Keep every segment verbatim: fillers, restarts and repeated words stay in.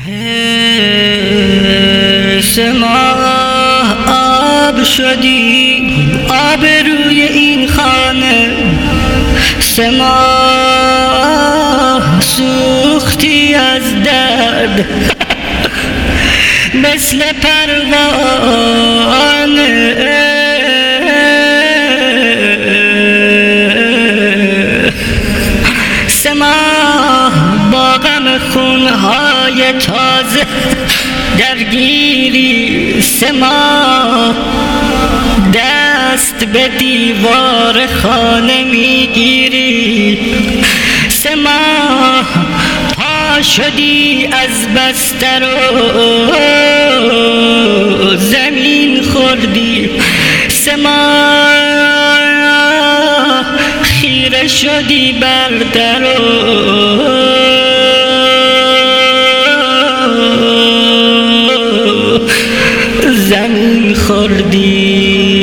سه ماه آب شدی آب روی این خانه، سه ماه سوختی از درد مثل پروانه. سه ماه با غم خونهای تازه درگیری، سه ماه دست به دیوار خانه میگیری، سه ماه پا شدی از بستر و زمین خوردی، سه ماه خیره شدی بر در و زمین خوردی.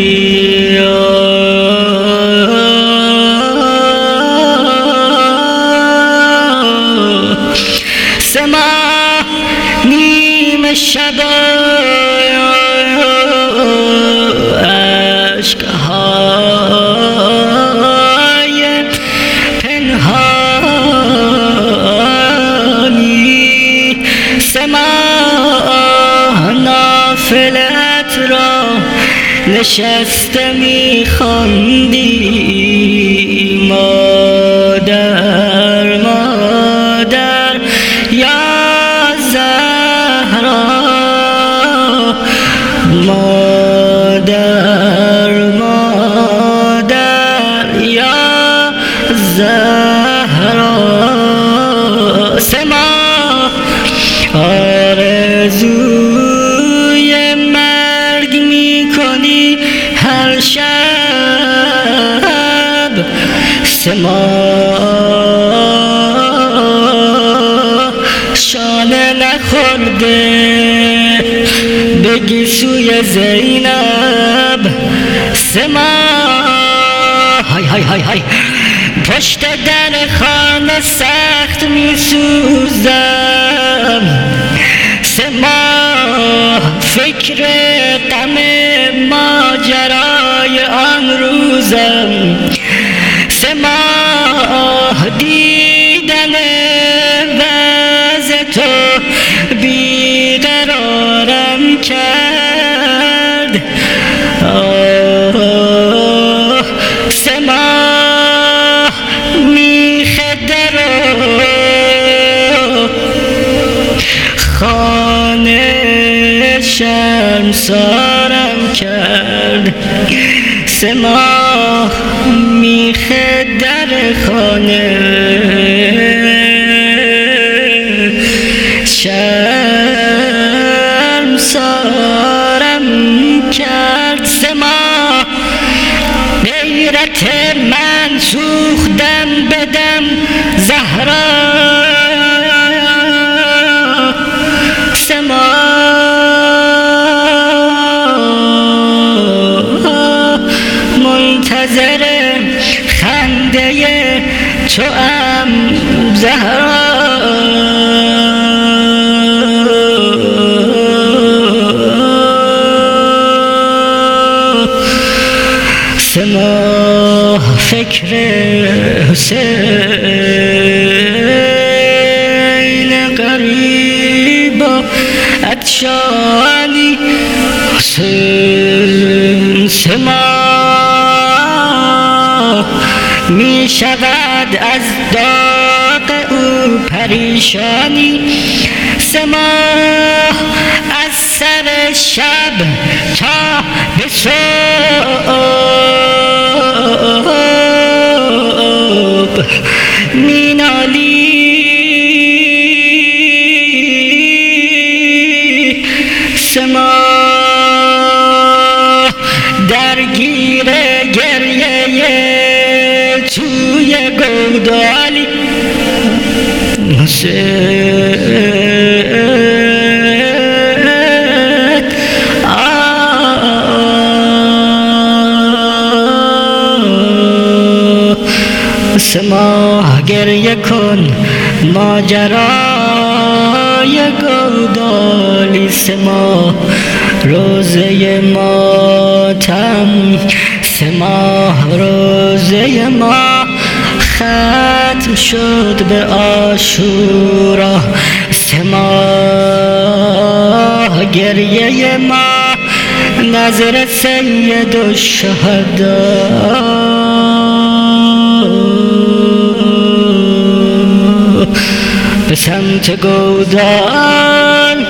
سه ماه نیمه شب عشقهای پنهانی، سه ماه نافلت را نشسته می‌خواندی، مادر مادر یا زهرا، مادر مادر یا زهرا. سه ماه آرزوی مرگ میکنی هر شب، سه ماه شانه نخورده بگی سوی زینب، سه ماه های های های های پشت در خانه سخت میسوزم، سه ماه فکر غم ماجرای آن روزم، سه ماه دیدن وضع تو بیقرارم کرد، آه سه ماه میخه در خانه شرمسارم کرد، سه ماه میخه در خانه شرمسارم کرد، سه ماه غیرت من سوختم بدم زهرا، سه ماه منتظر خنده تو ام زهرا. سه ماه فکر حسین غریب و عطشانی، سه ماه می شود از داغ او پریشانی، سه ماه از سر شب تا به صبح می نالی، سه ماه درگیر گریه توی گودالی، سه ماه گریه کن ماجرای گو سه ماه روزه ماتم، سه ماه روزه ما ختم شد به عاشورا، سه ماه گریه ما نظر سید الشهدا به سمت گودال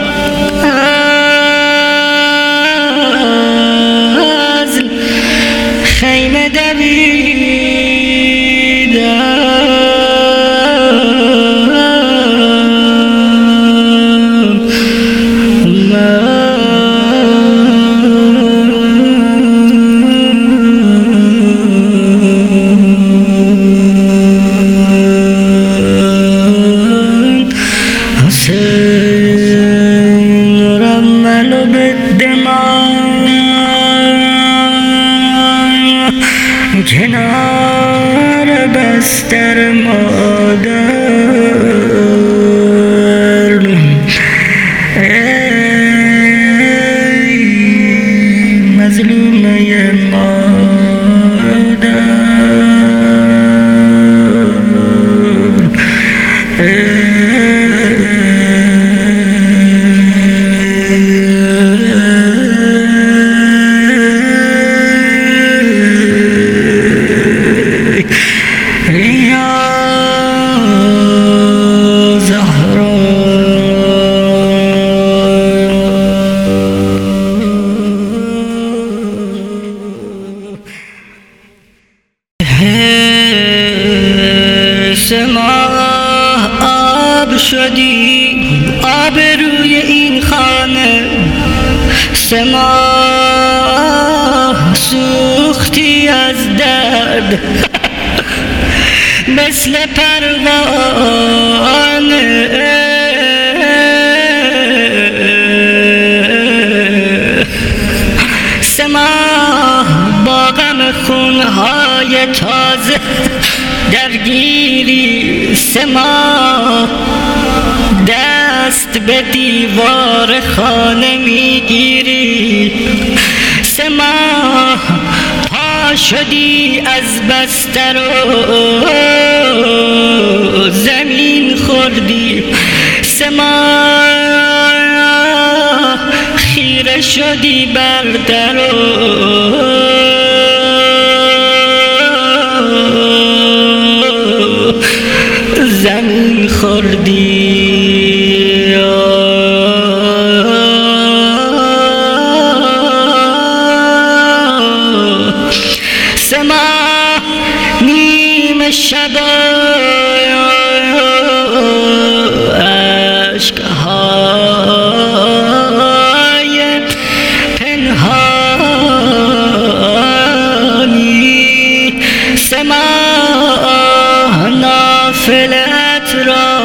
از خیمه دویدم، کنار بستر مادر، ای مظلومه مادر، سه ماه آب شدی آب روی این خانه، سه ماه سوختی از درد مثل پروانه، سه ماه با غم خونهای تازه درگیری، سه ماه دست به دیوار خانه میگیری، سه ماه پا شدی از بستر و زمین خوردی، سه ماه خیره شدی بر در زمین خوردی، سه ماه نیمه شب عشقهای پنهانی، سه ماه نافلت را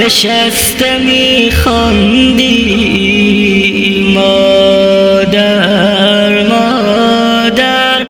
نشسته می‌خواندی مادر.